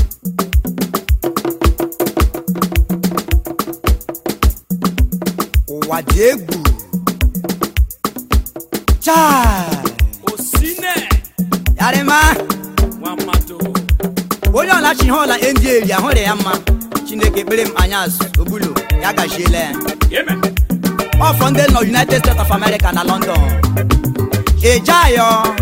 Wadegu Chai Osine Yarema Wamato Onye ọla chi hola ndị eri ahụrụ ya mma Chineke kpere m anyas obulo ya gachiele Yemen Ọfọ ndị nọ United States of America na London Ejayo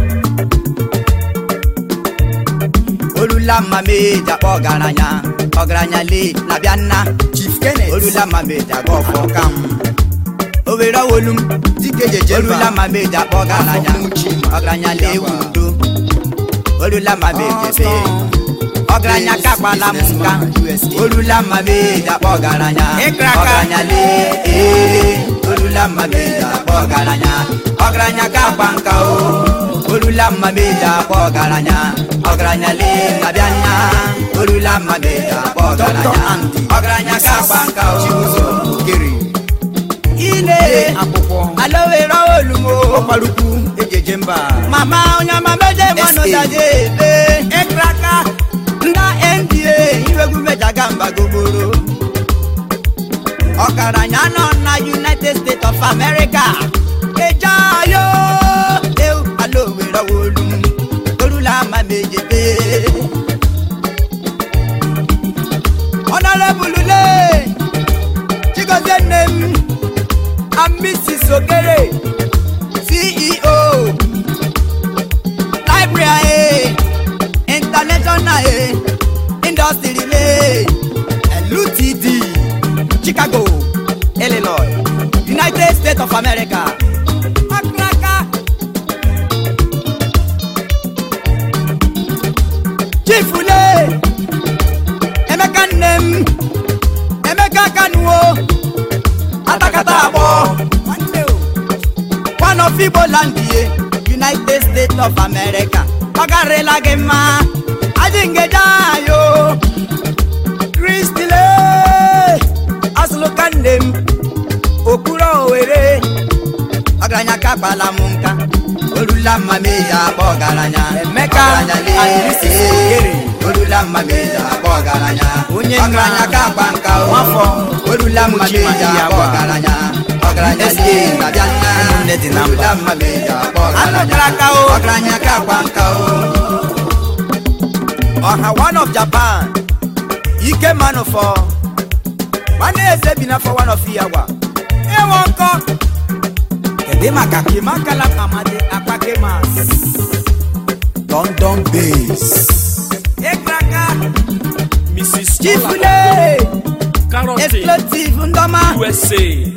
Olula mameja ọgaranya le na bịanna Chief Kenneth Olula mameja gọfọ kam Owere wolum dike jeje Olula mameja ọgaranya le wudo Olula mameja be ọgaranya kakpala muka Olula mameja ọgaranya le Olula mameja ọgaranya kakpanka o Olula mameja ọgaranya le na bịanna Olula mameja ọgaranya kakpanka o Ile aloe rawolumo opaluku ejejemba mama onya mameje monodaje be ekraka nda NDA iwegu mejaga mba goboro ọgaranya nọ na United States of America ejayo aloe rawolum Olula mameje be honorable le chigozenem Mrs. Ogere, CEO, Library, International Industry, LTD, Chicago, Illinois, United States of America. Chief Ule, Emeka Nem, Emeka Kanuo. One of Igbo land here, United States of America. Ogarela Gema, Adingejayo, Christile, Aslokandem, Okuro Were, Agranya Kapala Munka, Olula Mameja, Bogaranya, Mecca, Olula Mameja, Bogaranya, Unyanya Kapanka, Wafo, Olula Mameja, Bogaranya. One of Japan, Ike man for one is a for one of Iawa. Ewonko Edemaka Makala Amade Apakemas London base Ekraka Mrs. Chifule Karote Explosive Ndoma USA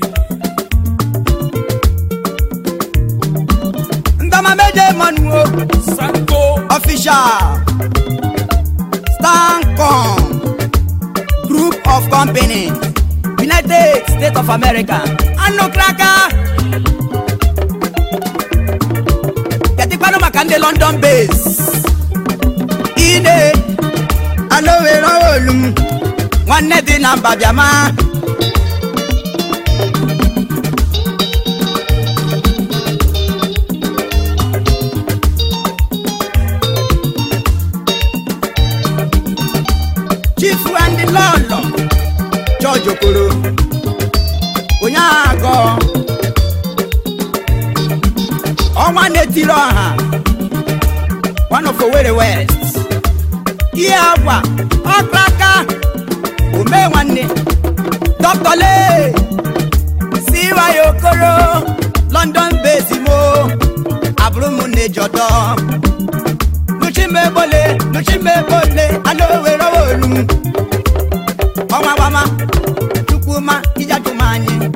Meje Manuo Sanko Official Stancom Group of Companies United States of America Ano Kraka Yatikpano Makande London base Ine Aloe Rawolum One di namba Biama Lolo George Okoro Onyago Ọnwa netiri ọha one of Owerri West Iagwa Ọkraka Ome nwanne Dr. Le Siwa Okoro London base mo Abrumunne Jodo Nuchimebole Aloe Rawolum Wama Tukuma Ijajumanye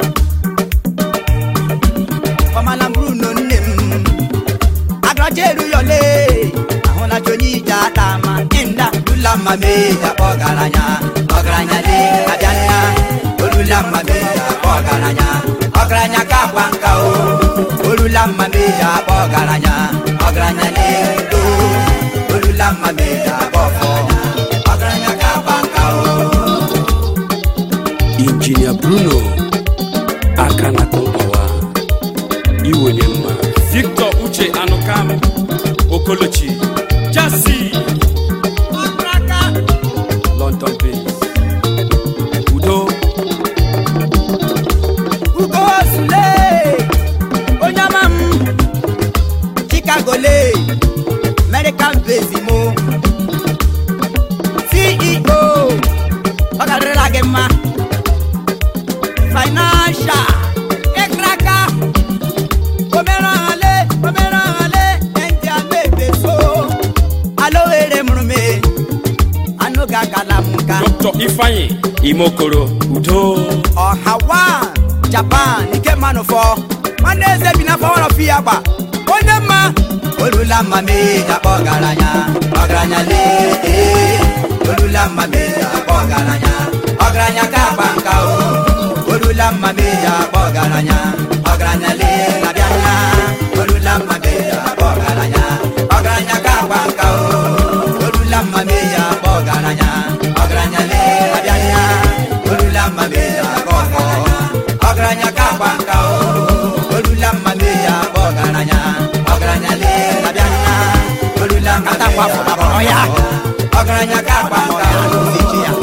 Wama Bruno Nem Agrajeru Yole Ahona Joni Jatama Enda Lula Mameja Ogaranya Le Adana Olula Mameja Ogaranya Kapwanka Olula Mameja Ogaranya Le Olula Mameja Ogaranya Kapwanka Engineer Bruno Akana Kompawa Iwenyema Victor Uche Anokam Okolochi Jasi Okraka Dr. Ifeanyi Imokoro Udo Hawaii Japan ike manufo nwanne eze bi na fọwọrọ fi agba onye mma olula mma me ja ọgaranya le olula mma me ja ọgaranya ka banka o olula mma me ja ọgaranya le na bịa olula mma me ja ọgaranya ka banka o olula mma me ja ọgaranya le na bịa olula mma me ja ọgaranya ka banka o olula mma me ja ọgaranya le na bịa olula mma me ja ọgaranya ka banka o